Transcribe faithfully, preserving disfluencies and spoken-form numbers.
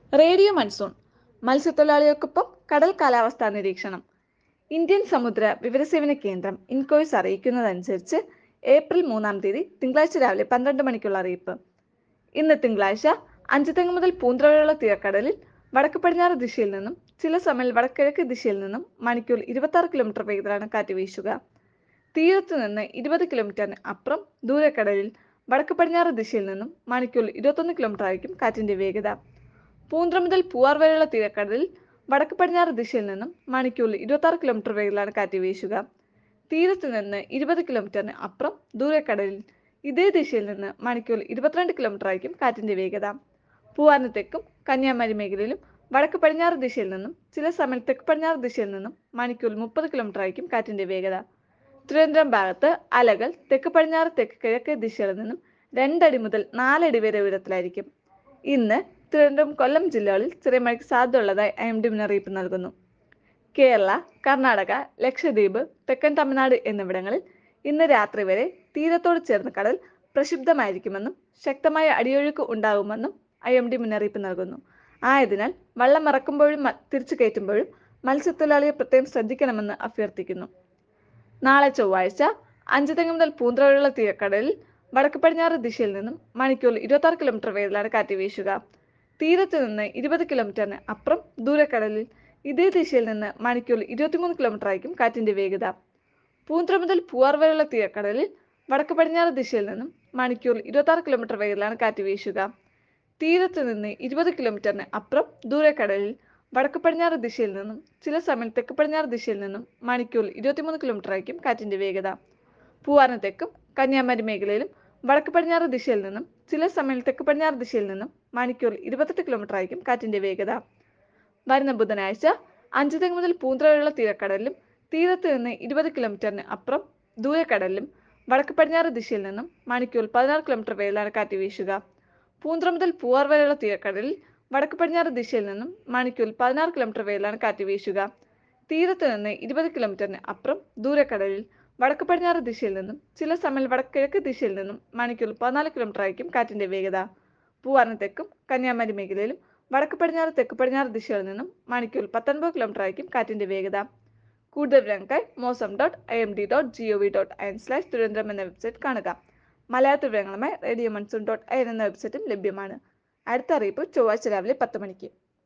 Radio monsoon മത്സ്യത്തൊഴിലാളികൾക്കൊപ്പം കടൽ കാലാവസ്ഥാ നിരീക്ഷണം. ഇന്ത്യൻ സമുദ്ര വിവരസേവന കേന്ദ്രം ഇൻകോയ്സ് അറിയിക്കുന്നതനുസരിച്ച് ഏപ്രിൽ മൂന്നാം തീയതി തിങ്കളാഴ്ച രാവിലെ പന്ത്രണ്ട് മണിക്കുള്ള അറിയിപ്പ്. ഇന്ന് തിങ്കളാഴ്ച അഞ്ചുതെങ്ങ് മുതൽ പൂന്തുറ വരെയുള്ള തീരക്കടലിൽ വടക്ക് പടിഞ്ഞാറ് ദിശയിൽ നിന്നും ചില സമയം വടക്കിഴക്ക് ദിശയിൽ നിന്നും മണിക്കൂർ ഇരുപത്തി ആറ് കിലോമീറ്റർ വേഗത്തിലാണ് കാറ്റ് വീശുക. തീരത്തു നിന്ന് ഇരുപത് കിലോമീറ്ററിന് അപ്പുറം ദൂരക്കടലിൽ വടക്ക് പടിഞ്ഞാറ് ദിശയിൽ നിന്നും മണിക്കൂർ ഇരുപത്തൊന്ന് കിലോമീറ്റർ ആയിരിക്കും കാറ്റിന്റെ വേഗത. പൂന്തുറ മുതൽ പൂവാർ വരെയുള്ള തീരക്കടലിൽ വടക്ക് പടിഞ്ഞാറ് ദിശയിൽ നിന്നും മണിക്കൂറിൽ ഇരുപത്തി ആറ് കിലോമീറ്റർ വേഗത്തിലാണ് കാറ്റ് വീശുക. തീരത്ത് നിന്ന് ഇരുപത് കിലോമീറ്ററിന് അപ്പുറം ദൂരക്കടലിൽ ഇതേ ദിശയിൽ നിന്ന് മണിക്കൂറിൽ ഇരുപത്തിരണ്ട് കിലോമീറ്റർ ആയിരിക്കും കാറ്റിന്റെ വേഗത. പൂവാറിന് തെക്കും കന്യാകുമാരി മേഖലയിലും വടക്ക് പടിഞ്ഞാറ് ദിശയിൽ നിന്നും ചില സമയം തെക്ക് പടിഞ്ഞാറ് ദിശയിൽ നിന്നും മണിക്കൂറിൽ മുപ്പത് കിലോമീറ്റർ ആയിരിക്കും കാറ്റിന്റെ വേഗത. തിരുവനന്തപുരം ഭാഗത്ത് അലകൾ തെക്ക് പടിഞ്ഞാറ് തെക്ക് കിഴക്ക് ദിശകളിൽ നിന്നും രണ്ടടി മുതൽ നാലടി വരെ ഉയരത്തിലായിരിക്കും. ഇന്ന് തിരുവനന്തപുരം കൊല്ലം ജില്ലകളിൽ ചെറിയ മഴയ്ക്ക് സാധ്യതയുള്ളതായി ഐ എം ഡി മുന്നറിയിപ്പ് നൽകുന്നു. കേരള, കർണാടക, ലക്ഷദ്വീപ്, തെക്കൻ തമിഴ്നാട് എന്നിവിടങ്ങളിൽ ഇന്ന് രാത്രി വരെ തീരത്തോട് ചേർന്ന് കടൽ പ്രക്ഷുബ്ധമായിരിക്കുമെന്നും ശക്തമായ അടിയൊഴുക്ക് ഉണ്ടാകുമെന്നും ഐ എം ഡി മുന്നറിയിപ്പ് നൽകുന്നു. ആയതിനാൽ വള്ളം ഇറക്കുമ്പോഴും തിരിച്ചു കയറ്റുമ്പോഴും മത്സ്യത്തൊഴിലാളികൾ പ്രത്യേകം ശ്രദ്ധിക്കണമെന്ന് അഭ്യർത്ഥിക്കുന്നു. നാളെ ചൊവ്വാഴ്ച അഞ്ചുതെങ്ങ് മുതൽ പൂന്തുറ വരെയുള്ള തീരക്കടലിൽ വടക്ക് പടിഞ്ഞാറ് ദിശയിൽ നിന്നും മണിക്കൂറിൽ ഇരുപത്തി ആറ് കിലോമീറ്റർ വേഗത്തിലാണ് കാറ്റ് വീശുക. തീരത്ത് നിന്ന് ഇരുപത് കിലോമീറ്ററിന് അപ്പുറം ദൂരക്കടലിൽ ഇതേ ദിശയിൽ നിന്ന് മണിക്കൂറിൽ ഇരുപത്തിമൂന്ന് കിലോമീറ്റർ ആയിരിക്കും കാറ്റിന്റെ വേഗത. പൂന്തുറ മുതൽ പൂവാർ വരെയുള്ള തീരക്കടലിൽ വടക്ക് പടിഞ്ഞാറ് ദിശയിൽ നിന്നും മണിക്കൂറിൽ ഇരുപത്തി ആറ് കിലോമീറ്റർ വേഗത്തിലാണ് കാറ്റ് വീശുക. തീരത്ത് നിന്ന് ഇരുപത് കിലോമീറ്ററിന് അപ്പുറം ദൂരക്കടലിൽ വടക്ക് പടിഞ്ഞാറ് ദിശയിൽ നിന്നും ചില സമയം തെക്ക് പടിഞ്ഞാറ് ദിശയിൽ നിന്നും മണിക്കൂറിൽ ഇരുപത്തിമൂന്ന് കിലോമീറ്റർ ആയിരിക്കും കാറ്റിന്റെ വേഗത. പൂവാറിന് തെക്കും കന്യാകുമാരി മേഖലയിലും വടക്ക് പടിഞ്ഞാറ് ദിശയിൽ നിന്നും ചില സമയം തെക്ക് പടിഞ്ഞാറ് ദിശയിൽ നിന്നും മണിക്കൂറിൽ ഇരുപത്തെട്ട് കിലോമീറ്റർ ആയിരിക്കും കാറ്റിന്റെ വേഗത. വരുന്ന ബുധനാഴ്ച അഞ്ചുതെങ്ങ് മുതൽ പൂന്തുറ വരെയുള്ള തീരക്കടലിലും തീരത്ത് നിന്ന് ഇരുപത് കിലോമീറ്ററിന് അപ്പുറം ദൂരക്കടലിലും വടക്ക് പടിഞ്ഞാറ് ദിശയിൽ നിന്നും മണിക്കൂറിൽ പതിനാറ് കിലോമീറ്റർ വേഗത്തിലാണ് കാറ്റ് വീശുക. പൂന്തുറ മുതൽ പൂവാർ വരെയുള്ള തീരക്കടലിൽ വടക്ക് പടിഞ്ഞാറ് ദിശയിൽ നിന്നും മണിക്കൂറിൽ പതിനാറ് കിലോമീറ്റർ വേഗത്തിലാണ് കാറ്റ് വീശുക. തീരത്ത് നിന്ന് ഇരുപത് കിലോമീറ്ററിന് അപ്പുറം ദൂരക്കടലിൽ വടക്ക് പടിഞ്ഞാറ് ദിശയിൽ നിന്നും ചില സമയം വടക്കിഴക്ക് ദിശയിൽ നിന്നും മണിക്കൂറിൽ പതിനാല് കിലോമീറ്റർ ആയിരിക്കും കാറ്റിന്റെ വേഗത. പൂവാറിന് തെക്കും കന്യാകുമാരി മേഖലയിലും വടക്ക് പടിഞ്ഞാറ് തെക്ക് പടിഞ്ഞാറ് ദിശകളിൽ നിന്നും മണിക്കൂറിൽ പത്തൊൻപത് കിലോമീറ്റർ ആയിരിക്കും കാറ്റിന്റെ വേഗത. കൂടുതൽ വിവരങ്ങൾക്കായി Mausam dot I M D dot G O V dot I N slash Thiruvananthapuram എന്ന വെബ്സൈറ്റ് കാണുക. മലയാളത്തിൽ വിവരങ്ങളുമായി radio monsoon dot I N എന്ന വെബ്സൈറ്റും ലഭ്യമാണ്. അടുത്ത അറിയിപ്പ് ചൊവ്വാഴ്ച രാവിലെ പത്ത് മണിക്ക്.